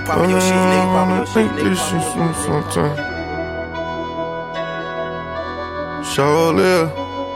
poppin' your shit, nigga. Poppin' your shit, Think nigga. this shit sometime. Sure live.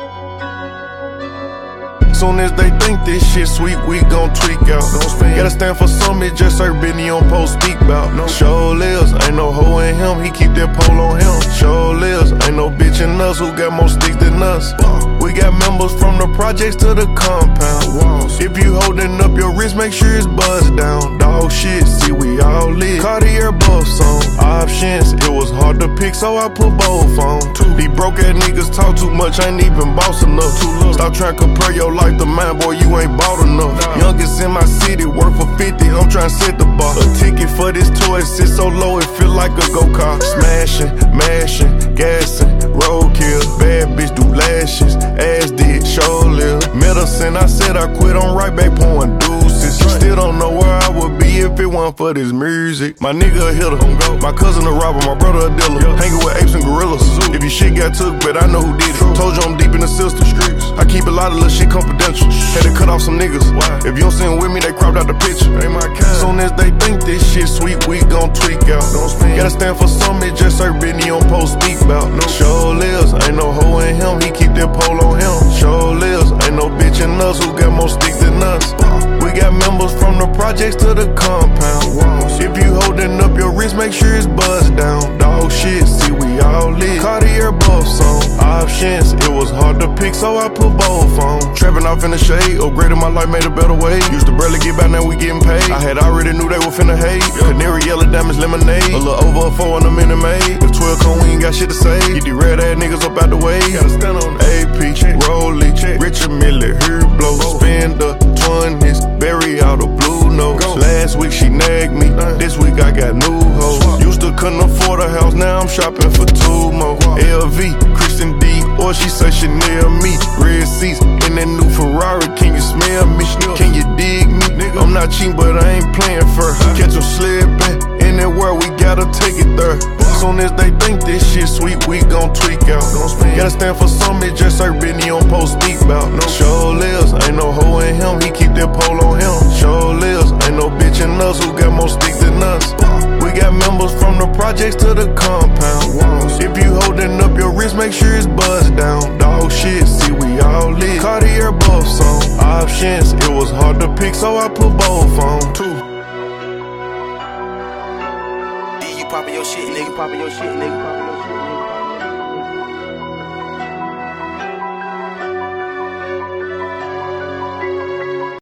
Soon as they think this shit sweet, we gon' tweak out. Gotta stand for something, just Sir Benny on post speak bout. Sure lives, ain't no hoe in him, he keep that pole on him. Sure lives, ain't no bitch in us who got more sticks than us. We got members from the projects to the compound. If you holding up your wrist, make sure it's buzzed down. Dog shit, see we all lit. Cartier buffs on options, it was hard to pick, so I put both on. These broke ass niggas talk too much, ain't even boss enough. Stop trying to compare your life to mine, boy, you ain't bought enough. Youngest in my city, worth for 50, I'm trying to set the bar. A ticket for this toy sits so low, it feel like a go-kart. Smashing, mashing, gassing, roadkill. Bad bitch do lashes, ass did, show live. Medicine, I said I quit, I'm right back pouring deuces. Still don't know where I would be if it wasn't for this music. My nigga a hitter, my cousin a robber, my brother a dealer. Hanging with apes and gorillas. If your shit got took, but I know who did it. Told you I'm deep in the system. I keep a lot of little shit confidential. Had to cut off some niggas. If you don't see them with me, they cropped out the picture. Soon as they think this shit sweet, we gon' tweak out. Gotta stand for something, just Sir Benny on post speak bout. Sure lives, ain't no hoe in him, he keep that pole on him. Sure lives, ain't no bitch in us who got more sticks than us. We got members from the projects to the compound. If you holding up your wrist, make sure it's buzzed down. Dog shit, see we all lit. Cartier buffs on options, it was hard to pick, so I put both on. Trapping off in the shade, upgraded my life, made a better way. Used to barely get by, now we getting paid. I had already knew they were finna hate. Canary yellow diamonds, lemonade. A little over a 4 in a minute made. With 12 cone, we ain't got shit to say. Get these red ass niggas up out the way. Gotta stand on AP, Rolly, Richard Mille, here blow. Spend the 20s, bury all the blue notes. Last week she nagged me, this week I got new hoes. Used to couldn't afford a house, now I'm shopping for 2 more. LV, Christian D, or she say Chanel me. Red seats in that new Ferrari, can you smell me? Can you dig me? I'm not cheap, but I ain't playing first. Catch them slipping, anywhere we gotta take it there. Soon as they think this shit sweet, we gon' tweak out. Gotta stand for something, just Sir Benny on post speak bout. Sure lives, ain't no hoe in him, he keep that pole on him. Sure lives, ain't no bitch in us who got more sticks than us. We got members from the projects to the compound. If you holding up your wrist, make sure it's buzzed down. Dog shit, see we all lit. Cartier buffs on options, it was hard to pick, so I put both on too. You poppin' your shit, nigga. Poppin' your shit, nigga.